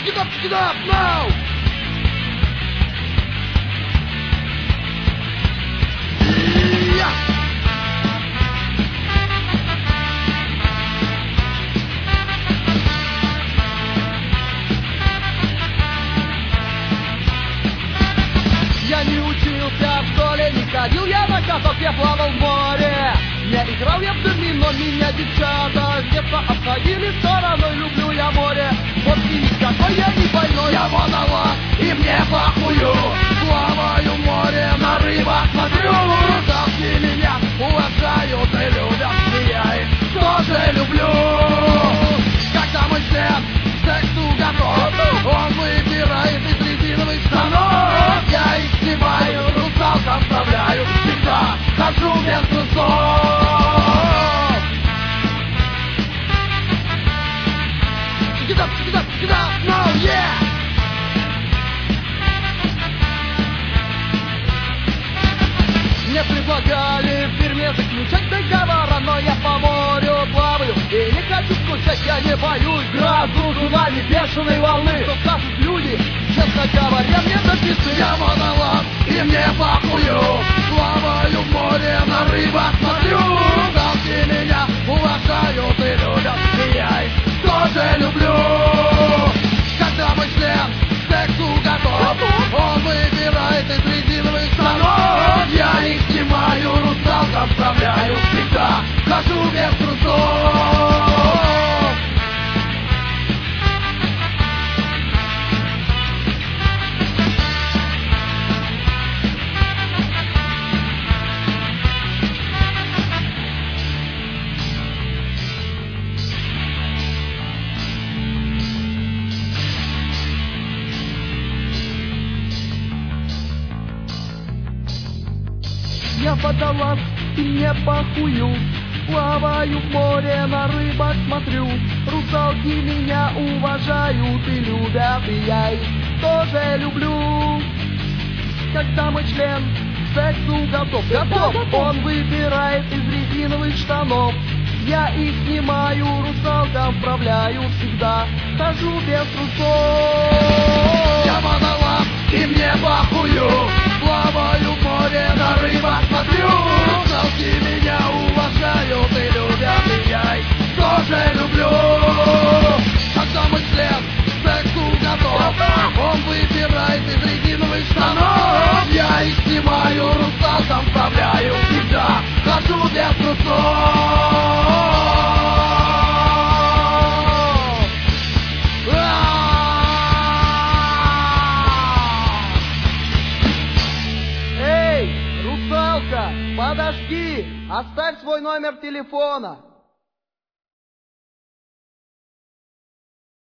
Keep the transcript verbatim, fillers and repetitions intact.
it up, pick it up now! Я не учился в школе, не ходил я на каток, я плавал в море. Не играл я в домино, меня девчата с детства обходили стороной. Люблю я море, вот и никакой я не больной. Я водолаз, и мне похую. Плаваю в море, на рыбах смотрю. Русалки меня уважают и любят, и я их тоже люблю. Когда мой член к сексу готов, он выбирает из резиновых штанов. Я их снимаю, русалкам вставляю, всегда хожу без трусов. Pick it up, pick it up, pick it up, no, yeah! Мне предлагали в фирме заключать договора, но я по морю плаваю и не хочу скучать, я не боюсь грозу, цунами, бешеной волны. Что скажут люди, честно говоря, мне записы. Я водолаз, и мне похую. Плаваю в море, на рыбах смотрю. Русалки меня уважают и любят, и я их тоже люблю. Когда мой член к сексу готов, он выбирает из резиновых штанов. Я их снимаю, русалкам вставляю, всегда хожу без трусов. Я водолаз, и мне похую. Плаваю в море, на рыбок смотрю. Русалки меня уважают и любят, и я их тоже люблю. Когда мой член к сексу готов, готов, он выбирает из резиновых штанов. Я их снимаю, русалкам вправляю, всегда хожу без трусов. Я водолаз, и мне похую. Плаваю в море, на рыбах смотрю. Русалки меня уважают и любят, и я их тоже люблю. Когда мой член к сексу готов, он выбирает из резиновых штанов. Я их снимаю, русалкам вправляю, всегда хожу без трусов. Подожди, оставь свой номер телефона.